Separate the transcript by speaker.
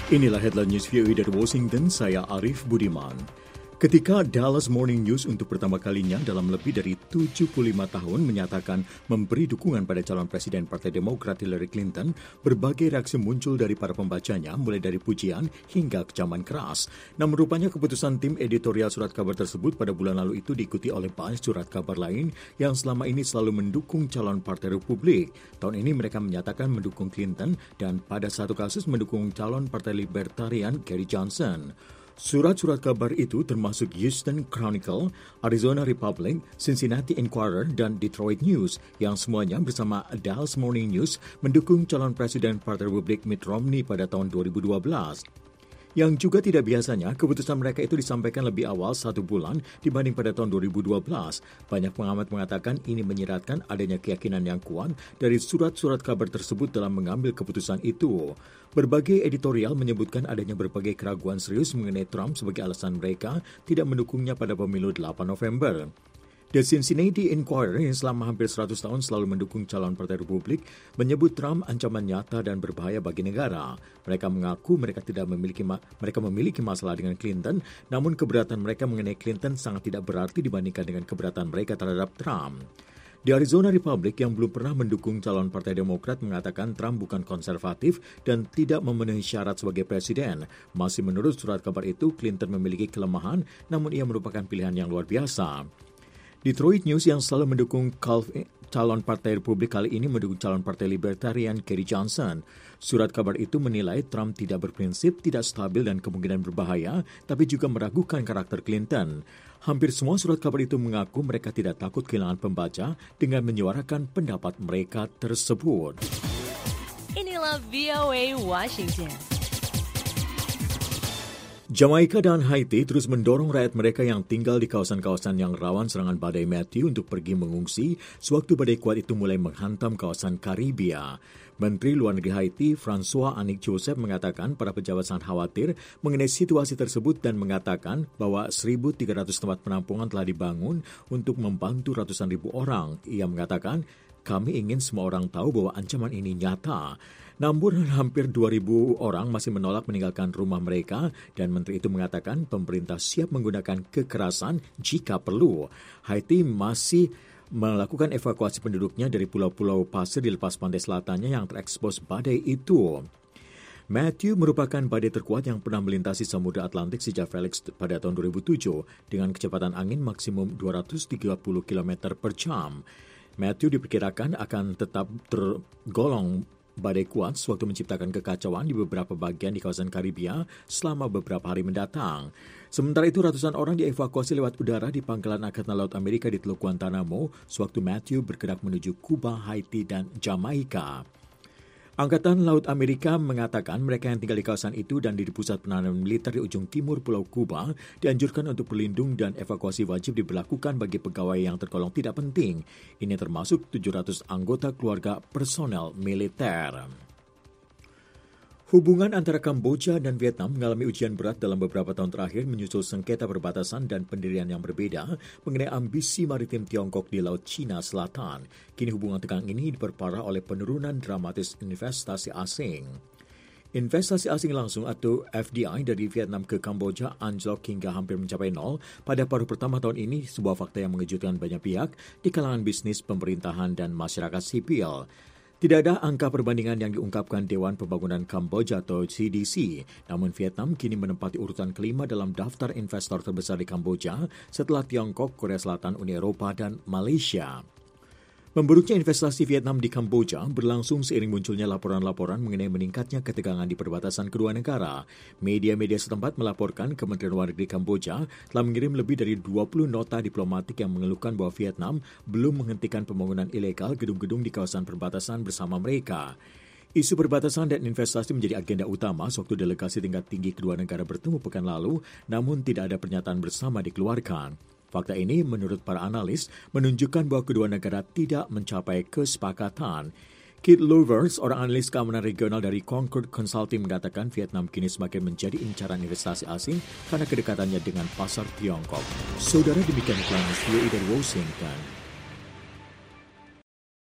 Speaker 1: Inilah headline news VOA dari Washington, saya Arif Budiman. Ketika Dallas Morning News untuk pertama kalinya dalam lebih dari 75 tahun menyatakan memberi dukungan pada calon presiden Partai Demokrat Hillary Clinton, berbagai reaksi muncul dari para pembacanya, mulai dari pujian hingga kecaman keras. Namun rupanya keputusan tim editorial surat kabar tersebut pada bulan lalu itu diikuti oleh banyak surat kabar lain yang selama ini selalu mendukung calon Partai Republik. Tahun ini mereka menyatakan mendukung Clinton dan pada satu kasus mendukung calon Partai Libertarian Gary Johnson. Surat-surat kabar itu termasuk Houston Chronicle, Arizona Republic, Cincinnati Enquirer, dan Detroit News yang semuanya bersama Dallas Morning News mendukung calon presiden Partai Republik Mitt Romney pada tahun 2012. Yang juga tidak biasanya, keputusan mereka itu disampaikan lebih awal 1 bulan dibanding pada tahun 2012. Banyak pengamat mengatakan ini menyiratkan adanya keyakinan yang kuat dari surat-surat kabar tersebut dalam mengambil keputusan itu. Berbagai editorial menyebutkan adanya berbagai keraguan serius mengenai Trump sebagai alasan mereka tidak mendukungnya pada pemilu 8 November. The Cincinnati Enquirer yang selama hampir 100 tahun selalu mendukung calon Partai Republik menyebut Trump ancaman nyata dan berbahaya bagi negara. Mereka mengaku mereka memiliki masalah dengan Clinton, namun keberatan mereka mengenai Clinton sangat tidak berarti dibandingkan dengan keberatan mereka terhadap Trump. Di Arizona Republic yang belum pernah mendukung calon Partai Demokrat mengatakan Trump bukan konservatif dan tidak memenuhi syarat sebagai presiden. Masih menurut surat kabar itu, Clinton memiliki kelemahan, namun ia merupakan pilihan yang luar biasa. Detroit News yang selalu mendukung calon Partai Republik kali ini mendukung calon Partai Libertarian Gary Johnson. Surat kabar itu menilai Trump tidak berprinsip, tidak stabil dan kemungkinan berbahaya, tapi juga meragukan karakter Clinton. Hampir semua surat kabar itu mengaku mereka tidak takut kehilangan pembaca dengan menyuarakan pendapat mereka tersebut.
Speaker 2: Inilah VOA Washington.
Speaker 1: Jamaika dan Haiti terus mendorong rakyat mereka yang tinggal di kawasan-kawasan yang rawan serangan badai Matthew untuk pergi mengungsi sewaktu badai kuat itu mulai menghantam kawasan Karibia. Menteri Luar Negeri Haiti, François Annick Joseph, mengatakan para pejabat sangat khawatir mengenai situasi tersebut dan mengatakan bahwa 1.300 tempat penampungan telah dibangun untuk membantu ratusan ribu orang. Ia mengatakan, kami ingin semua orang tahu bahwa ancaman ini nyata. Namun hampir 2.000 orang masih menolak meninggalkan rumah mereka dan menteri itu mengatakan pemerintah siap menggunakan kekerasan jika perlu. Haiti masih melakukan evakuasi penduduknya dari pulau-pulau pasir di lepas pantai selatannya yang terekspos badai itu. Matthew merupakan badai terkuat yang pernah melintasi Samudra Atlantik sejak Felix pada tahun 2007 dengan kecepatan angin maksimum 230 km per jam. Matthew diperkirakan akan tetap tergolong badai kuat sewaktu menciptakan kekacauan di beberapa bagian di kawasan Karibia selama beberapa hari mendatang. Sementara itu, ratusan orang dievakuasi lewat udara di pangkalan Angkatan Laut Amerika di Teluk Guantanamo sewaktu Matthew bergerak menuju Kuba, Haiti, dan Jamaika. Angkatan Laut Amerika mengatakan mereka yang tinggal di kawasan itu dan di pusat penanganan militer di ujung timur Pulau Kuba dianjurkan untuk berlindung dan evakuasi wajib diberlakukan bagi pegawai yang tergolong tidak penting. Ini termasuk 700 anggota keluarga personel militer. Hubungan antara Kamboja dan Vietnam mengalami ujian berat dalam beberapa tahun terakhir menyusul sengketa perbatasan dan pendirian yang berbeda mengenai ambisi maritim Tiongkok di Laut Cina Selatan. Kini hubungan tegang ini diperparah oleh penurunan dramatis investasi asing. Investasi asing langsung atau FDI dari Vietnam ke Kamboja anjlok hingga hampir mencapai nol pada paruh pertama tahun ini, sebuah fakta yang mengejutkan banyak pihak di kalangan bisnis, pemerintahan, dan masyarakat sipil. Tidak ada angka perbandingan yang diungkapkan Dewan Pembangunan Kamboja atau CDC, namun Vietnam kini menempati urutan kelima dalam daftar investor terbesar di Kamboja setelah Tiongkok, Korea Selatan, Uni Eropa, dan Malaysia. Memburuknya investasi Vietnam di Kamboja berlangsung seiring munculnya laporan-laporan mengenai meningkatnya ketegangan di perbatasan kedua negara. Media-media setempat melaporkan Kementerian Luar Negeri Kamboja telah mengirim lebih dari 20 nota diplomatik yang mengeluhkan bahwa Vietnam belum menghentikan pembangunan ilegal gedung-gedung di kawasan perbatasan bersama mereka. Isu perbatasan dan investasi menjadi agenda utama sewaktu delegasi tingkat tinggi kedua negara bertemu pekan lalu, namun tidak ada pernyataan bersama dikeluarkan. Fakta ini, menurut para analis, menunjukkan bahwa kedua negara tidak mencapai kesepakatan. Kit Louvers, seorang analis keamanan regional dari Concord Consulting, mengatakan Vietnam kini semakin menjadi incaran investasi asing karena kedekatannya dengan pasar Tiongkok. Saudara, demikian iklan VOA dari Washington.